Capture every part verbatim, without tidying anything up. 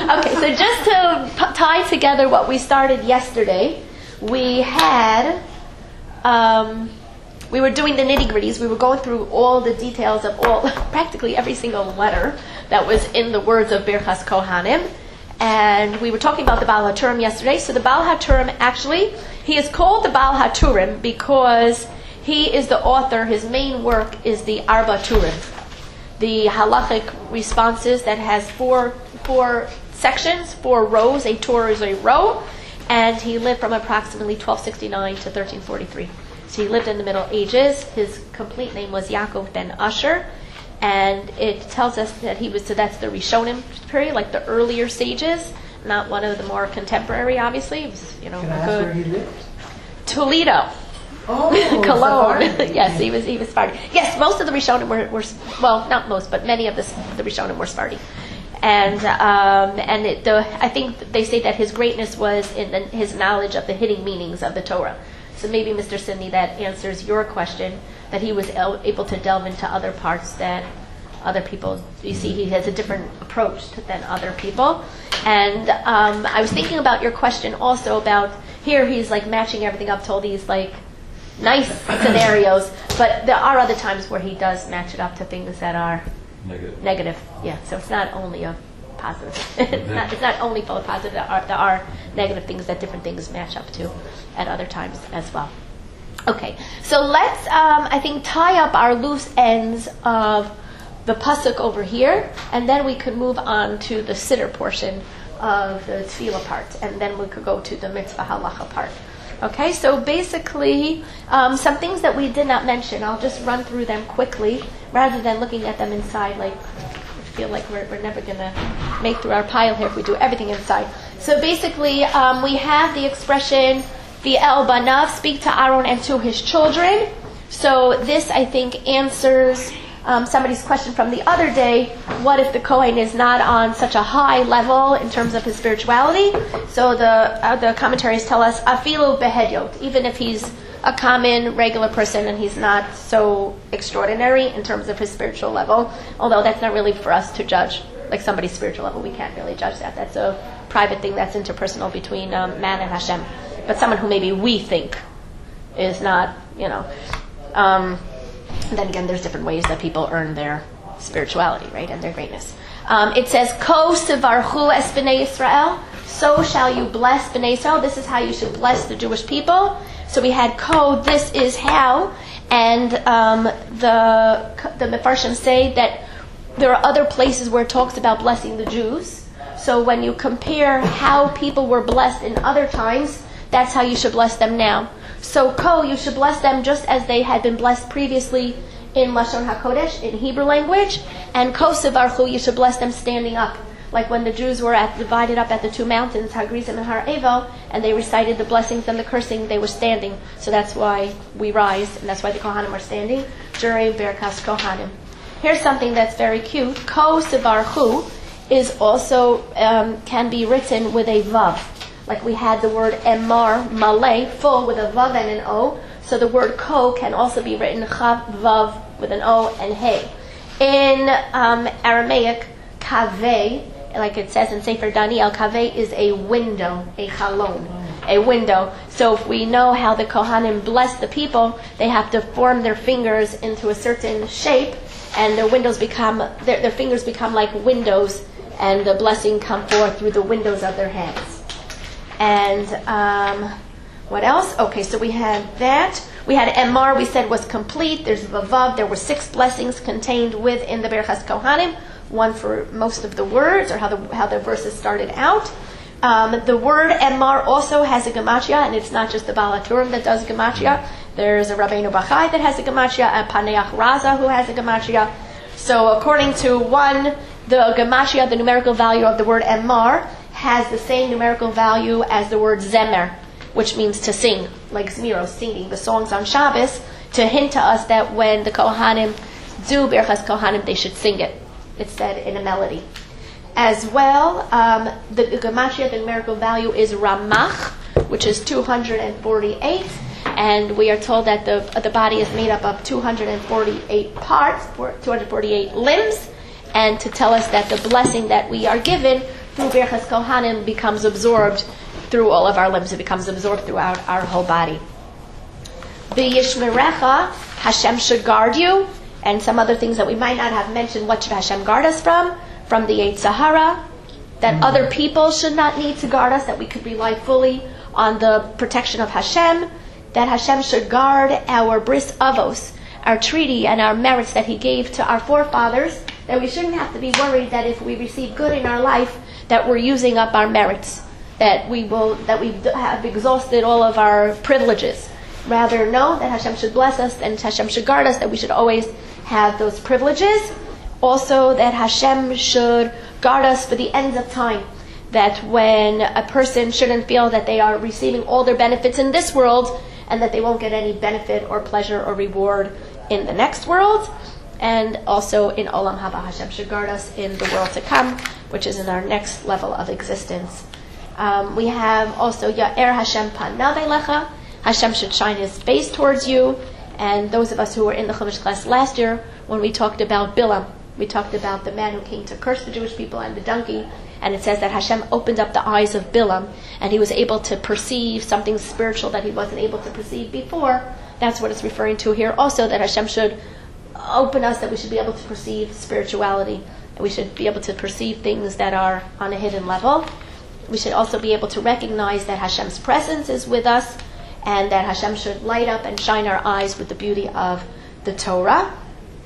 Okay, so just to p- tie together what we started yesterday, we had, um, we were doing the nitty-gritties. We were going through all the details of all, practically every single letter that was in the words of Birchas Kohanim. And we were talking about the Baal HaTurim yesterday. So the Baal HaTurim, actually, he is called the Baal HaTurim because he is the author. His main work is the Arba Turim, the halachic responses that has four four sections, four rows. A Torah is a row. And he lived from approximately twelve sixty-nine to thirteen forty-three. So he lived in the Middle Ages. His complete name was Yaakov ben Asher. And it tells us that he was, so that's the Rishonim period, like the earlier sages, not one of the more contemporary, obviously. It was, you know, Can I ask good. where he lived? Toledo. Oh, Cologne. Sephardi. Yes, he was he was Sephardi. Yes, most of the Rishonim were, were well, not most, but many of the the Rishonim were Sephardi. And um, and it, the, I think they say that his greatness was in the, his knowledge of the hidden meanings of the Torah. So maybe, Mister Sidney, that answers your question, that he was el- able to delve into other parts that other people, you see, he has a different approach to, than other people. And um, I was thinking about your question also about, here he's like matching everything up to all these like nice scenarios, but there are other times where he does match it up to things that are Negative. negative. Yeah, so it's not only a positive. it's, not, it's not only full of positive. There are, there are negative things that different things match up to at other times as well. Okay, so let's, um, I think, tie up our loose ends of the pasuk over here, and then we could move on to the siddur portion of the tefillah part, and then we could go to the mitzvah halacha part. Okay, so basically, um, some things that we did not mention, I'll just run through them quickly, rather than looking at them inside, like, I feel like we're, we're never going to make through our pile here if we do everything inside. So basically, um, we have the expression, V'el banav, speak to Aaron and to his children. So this, I think, answers um, somebody's question from the other day, what if the Kohen is not on such a high level in terms of his spirituality? So the uh, the commentaries tell us, afilu behedyot, even if he's a common, regular person and he's not so extraordinary in terms of his spiritual level, although that's not really for us to judge, like somebody's spiritual level, we can't really judge that. That's a private thing that's interpersonal between um, man and Hashem. But someone who maybe we think is not, you know. Um, then again, there's different ways that people earn their spirituality, right, and their greatness. Um, it says, Ko sivarchu es b'nei Yisrael, so shall you bless b'nei Yisrael. This is how you should bless the Jewish people. So we had Ko, this is how, and um, the the Mefarshim say that there are other places where it talks about blessing the Jews. So when you compare how people were blessed in other times, that's how you should bless them now. So Ko, you should bless them just as they had been blessed previously in Lashon HaKodesh, in Hebrew language. And Ko sivarchu, you should bless them standing up. Like when the Jews were at, divided up at the two mountains, Har Gerizim and Har Evel, and they recited the blessings and the cursing, they were standing. So that's why we rise, and that's why the Kohanim are standing during Birkas Kohanim. Here's something that's very cute. Ko sivarchu is also, um, can be written with a vav. Like we had the word emar, malay, full with a vav and an o. So the word ko can also be written chav, vav with an o and hey. In um, Aramaic, kaveh, like it says in Sefer Daniel, kaveh is a window, a chalon, a window. So if we know how the Kohanim bless the people, they have to form their fingers into a certain shape, and their windows become, their, their fingers become like windows, and the blessing come forth through the windows of their hands. And um, what else? Okay, so we had that. We had Emar, we said was complete. There's Vavav. There were six blessings contained within the Birchas Kohanim. One for most of the words, or how the how the verses started out. Um, the word Emar also has a gematria, and it's not just the Baal HaTurim that does gematria. There's a Rabbeinu Bachai that has a gematria, and Paneach Raza who has a gematria. So according to one, the gematria, the numerical value of the word Emar, has the same numerical value as the word zemer, which means to sing, like Zmiros, singing the songs on Shabbos, to hint to us that when the Kohanim do Birchas Kohanim, they should sing it. It's said in a melody. As well, um, the gematria, the numerical value is Ramach, which is two hundred forty-eight, and we are told that the the body is made up of two hundred forty-eight parts, two hundred forty-eight limbs, and to tell us that the blessing that we are given through Birchas Kohanim becomes absorbed through all of our limbs. It becomes absorbed throughout our whole body. V'yishmerecha, Hashem should guard you, and some other things that we might not have mentioned. What should Hashem guard us from? From the Yetzer Hara, that other people should not need to guard us, that we could rely fully on the protection of Hashem, that Hashem should guard our bris avos, our treaty and our merits that He gave to our forefathers, that we shouldn't have to be worried that if we receive good in our life, that we're using up our merits, that we will, that we have exhausted all of our privileges. Rather, know that Hashem should bless us and Hashem should guard us, that we should always have those privileges. Also, that Hashem should guard us for the ends of time, that when a person shouldn't feel that they are receiving all their benefits in this world and that they won't get any benefit or pleasure or reward in the next world. And also in Olam Haba, Hashem should guard us in the world to come, which is in our next level of existence. Um, we have also Ya'er Hashem Panav Elecha, Hashem should shine His face towards you. And those of us who were in the Chumash class last year, when we talked about Bilam, we talked about the man who came to curse the Jewish people and the donkey, and it says that Hashem opened up the eyes of Bilam, and he was able to perceive something spiritual that he wasn't able to perceive before. That's what it's referring to here also, that Hashem should open us, that we should be able to perceive spirituality, and we should be able to perceive things that are on a hidden level. We should also be able to recognize that Hashem's presence is with us, and that Hashem should light up and shine our eyes with the beauty of the Torah.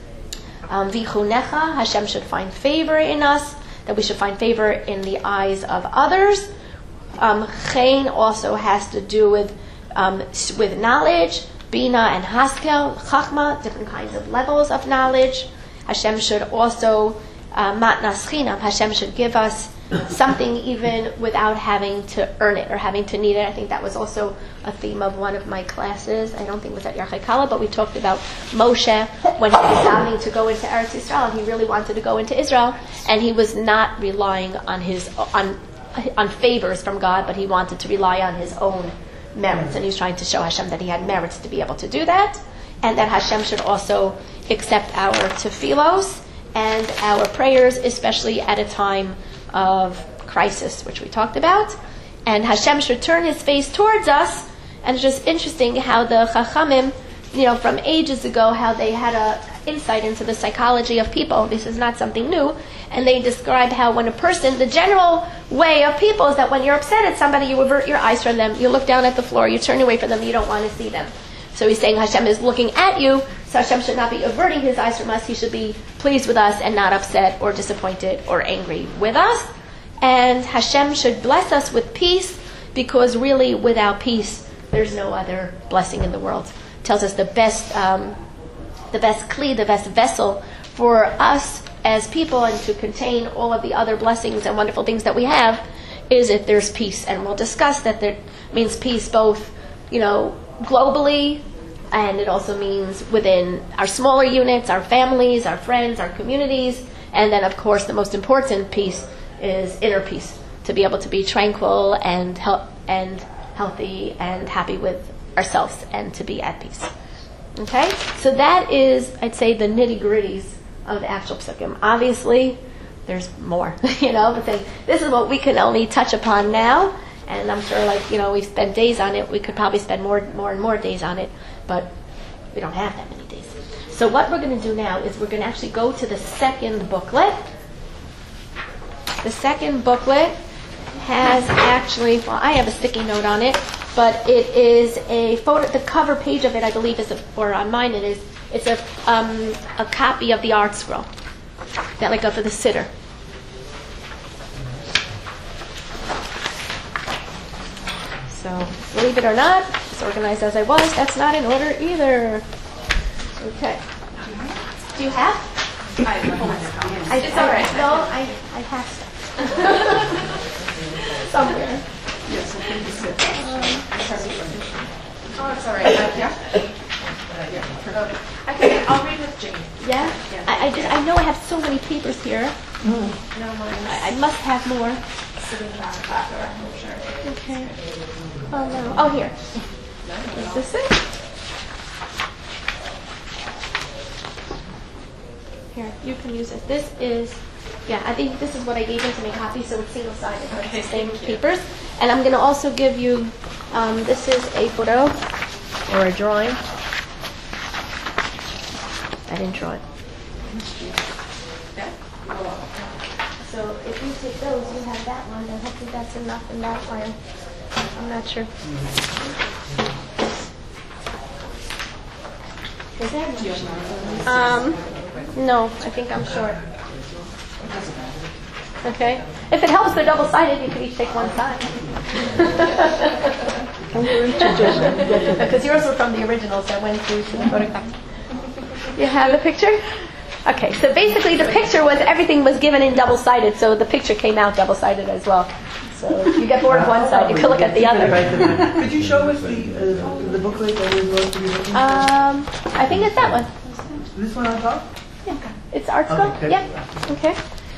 Um, Vichunecha, Hashem should find favor in us, that we should find favor in the eyes of others. Um, Chen also has to do with um, with knowledge, Bina and Haskel, Chachma, different kinds of levels of knowledge. Hashem should also, uh, Matnas Chinam, Hashem should give us something even without having to earn it or having to need it. I think that was also a theme of one of my classes. I don't think it was at Yarchei Kala, but we talked about Moshe when he was deciding to go into Eretz Yisrael, and he really wanted to go into Israel, and he was not relying on his on on favors from God, but he wanted to rely on his own merits, and he was trying to show Hashem that he had merits to be able to do that, and that Hashem should also accept our tefillos and our prayers, especially at a time of crisis, which we talked about. And Hashem should turn His face towards us. And it's just interesting how the Chachamim, you know, from ages ago, how they had a insight into the psychology of people. This is not something new. And they describe how when a person, the general way of people is that when you're upset at somebody, you avert your eyes from them, you look down at the floor, you turn away from them, you don't want to see them. So he's saying Hashem is looking at you, so Hashem should not be averting His eyes from us. He should be pleased with us and not upset or disappointed or angry with us. And Hashem should bless us with peace, because really without peace, there's no other blessing in the world. It tells us the best, um, the best kli, the best vessel for us as people and to contain all of the other blessings and wonderful things that we have is if there's peace. And we'll discuss that there means peace both, you know, globally, and it also means within our smaller units, our families, our friends, our communities, and then of course the most important piece is inner peace, to be able to be tranquil and hel- and healthy and happy with ourselves and to be at peace. Okay, so that is, I'd say, the nitty-gritties of the actual psukim. Obviously, there's more, you know, but then this is what we can only touch upon now. And I'm sure, like, you know, we spend days on it. We could probably spend more, more and more days on it, but we don't have that many days. So what we're going to do now is we're going to actually go to the second booklet. The second booklet has actually, well, I have a sticky note on it, but it is a photo. The cover page of it, I believe, is a, or on mine it is. It's a um, a copy of the art scroll that I got for the sitter. So, believe it or not, as organized as I was, that's not in order either. Okay. Do you have? I, I, it's all right. No, I, I have stuff. Somewhere. Yes, I think it's it. Um, oh, it's all right. Uh, yeah? Uh, yeah. Okay, I'll read with Jane. Yeah? Yeah. I, I, just, I know I have so many papers here. Mm. No more. I, I must have more. Sitting down the back door, I'm sure. Okay. Oh, no. Oh, here. Is this it? Here, you can use it. This is Yeah, I think this is what I gave him to make copies, so it's single-sided. So Okay, it's the same thank you. papers. And I'm going to also give you, um, this is a photo or a drawing. I didn't draw it. Yeah? So if you take those, you have that one, and hopefully that's enough in that file. I'm not sure. Is that Do you have mine? Um, no, I think I'm short. Okay. If it helps, they're double-sided. You could each take one side. Because yours were from the original, so I went through to the photocopy. You have the picture? Okay, so basically the picture was, everything was given in double-sided, so the picture came out double-sided as well. So if you get bored of one side, you can look at the other. Could you show us the uh, the booklet that we're going to be looking for? Um, I think it's that one. This one on top? Yeah, it's art school. Okay. Yeah. Okay.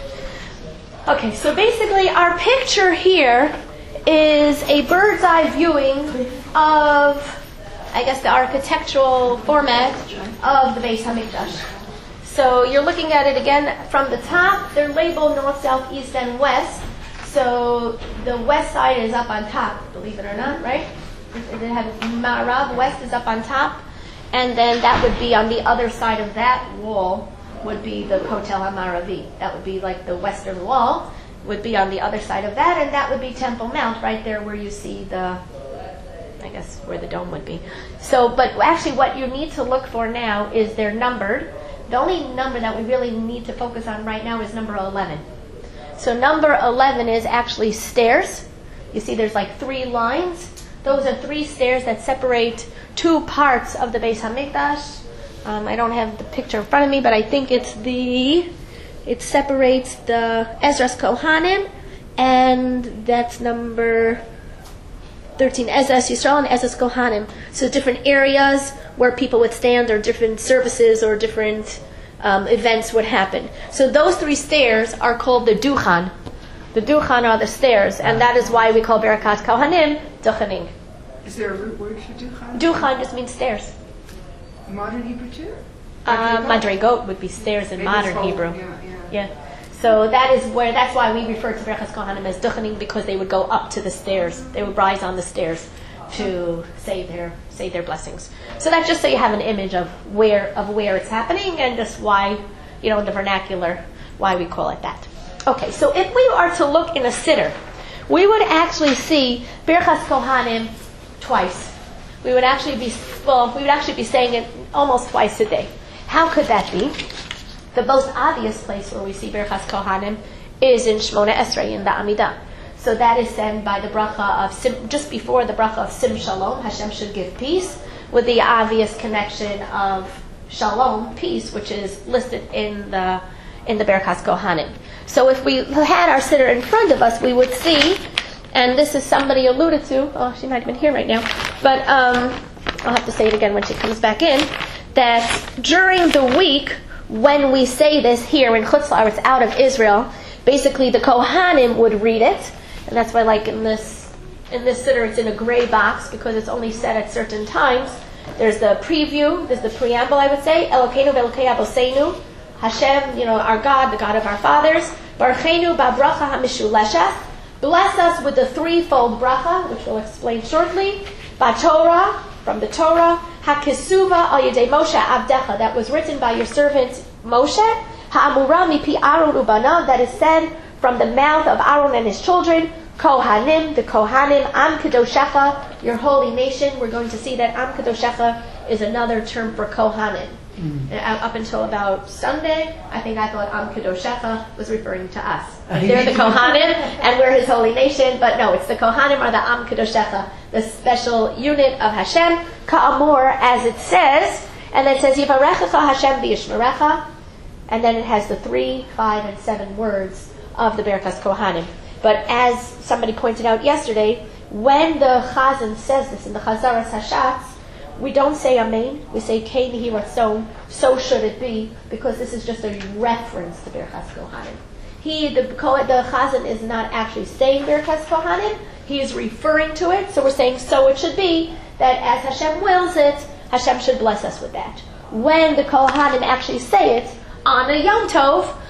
Okay, so basically our picture here is a bird's eye viewing of, I guess, the architectural format of the Beis Hamikdash. So you're looking at it again from the top. They're labeled north, south, east, and west. So the west side is up on top, believe it or not, right? They have Ma'arav, west is up on top. And then that would be on the other side of that wall would be the Kotel HaMaravi. That would be like the western wall, would be on the other side of that, and that would be Temple Mount, right there where you see the, I guess, where the dome would be. So, but actually what you need to look for now is they're numbered. The only number that we really need to focus on right now is number eleven. So number eleven is actually stairs. You see there's like three lines. Those are three stairs that separate two parts of the Beis Hamikdash. Um, I don't have the picture in front of me, but I think it's the, it separates the Ezras Kohanim, and that's number thirteen, Ezras Yisrael and Ezras Kohanim. So different areas where people would stand, or different services, or different um, events would happen. So those three stairs are called the Duchan. The Duchan are the stairs, and that is why we call Berakat Kohanim Duchaning. Is there a root word for Duchan? Duchan just means stairs. Modern Hebrew too? Uh, Madrigot would be stairs in Maybe modern it's whole- Hebrew. Yeah, yeah. Yeah. So that is where, that's why we refer to Berachas Kohanim as Duchaning, because they would go up to the stairs. They would rise on the stairs to say their say their blessings. So that's just so you have an image of where of where it's happening, and just why, you know, in the vernacular, why we call it that. Okay, so if we are to look in a siddur, we would actually see Berachas Kohanim twice. We would actually be well, we would actually be saying it almost twice a day. How could that be? The most obvious place where we see Berachas Kohanim is in Shmona Esrei, in the Amidah. So that is said by the bracha of Sim, just before the bracha of Sim Shalom, Hashem should give peace, with the obvious connection of Shalom, peace, which is listed in the in the Berachas Kohanim. So if we had our siddur in front of us, we would see, and this is somebody alluded to. Oh, she might have been here right now, but um, I'll have to say it again when she comes back in. That during the week, when we say this here in Chutz La'aretz, out of Israel, basically the Kohanim would read it, and that's why, like in this in this siddur, it's in a gray box because it's only said at certain times. There's the preview, there's the preamble, I would say. Elokeinu ve'elokei Aboseinu, Hashem, you know, our God, the God of our fathers. Barucheinu ba'bracha ha'mishuleshes. Bless us with the threefold bracha, which we'll explain shortly. Ba'Torah, from the Torah. Ha'kesuva al yedei Moshe avdecha, that was written by your servant Moshe. Ha'amura mipi Aaron ubanav, that is said from the mouth of Aaron and his children. Kohanim, the Kohanim. Am Kedoshecha, your holy nation. We're going to see that Am Kedoshecha is another term for Kohanim. Mm. Up until about Sunday, I think I thought Am Kedoshecha was referring to us. They're the Kohanim, and we're His holy nation. But no, it's the Kohanim are the Am Kedoshecha, the special unit of Hashem. Ka'amor, as it says, and then it says Yivarechecha Hashem v'yishmerecha, and then it has the three, five, and seven words of the Berachas Kohanim. But as somebody pointed out yesterday, when the Chazan says this in the Chazaras Hashatz, we don't say Amen, we say Kei Nihi Ratzon, so should it be, because this is just a reference to Berachas Kohanim. He, the, the Chazan is not actually saying Berachas Kohanim, he is referring to it, so we're saying so it should be, that as Hashem wills it, Hashem should bless us with that. When the Kohanim actually say it, on a Yom Tov,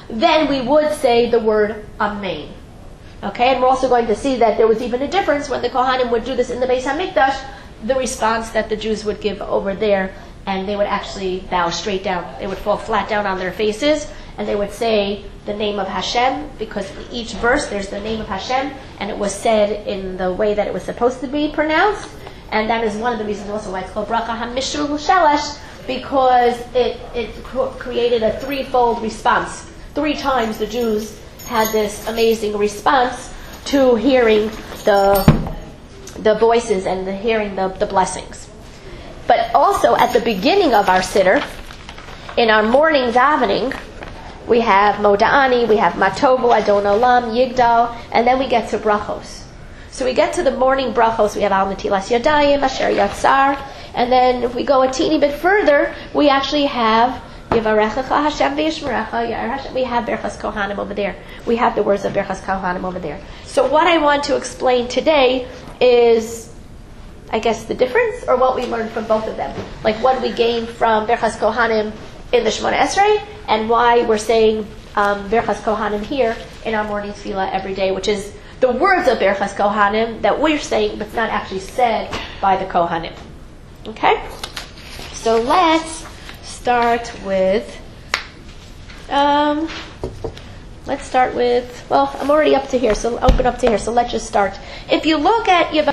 then we would say the word Amen. Okay, and we're also going to see that there was even a difference when the Kohanim would do this in the Beis HaMikdash, the response that the Jews would give over there, and they would actually bow straight down. They would fall flat down on their faces, and they would say the name of Hashem, because in each verse there's the name of Hashem, and it was said in the way that it was supposed to be pronounced, and that is one of the reasons also why it's called Bracha HaMishul Shalash, because it, it created a threefold response. Three times the Jews had this amazing response to hearing the the voices and the hearing the, the blessings. But also at the beginning of our Siddur, in our morning davening, we have Moda'ani, we have Matovu, Adon Olam, Yigdal, and then we get to Brachos. So we get to the morning Brachos, we have Al Natilas Yadayim, Asher Yatzar, and then if we go a teeny bit further, we actually have Yivarechecha Hashem v'Yishmerecha, Ya'er Hashem. We have Berchas Kohanim over there. We have the words of Berchas Kohanim over there. So what I want to explain today is, I guess, the difference, or what we learned from both of them. Like what we gained from Berchas Kohanim in the Shemona Esrei, and why we're saying um, Berchas Kohanim here in our morning tefillah every day, which is the words of Berchas Kohanim that we're saying, but it's not actually said by the Kohanim. Okay? So let's start with, um, let's start with, well, I'm already up to here, so open up to here, so let's just start. If you look at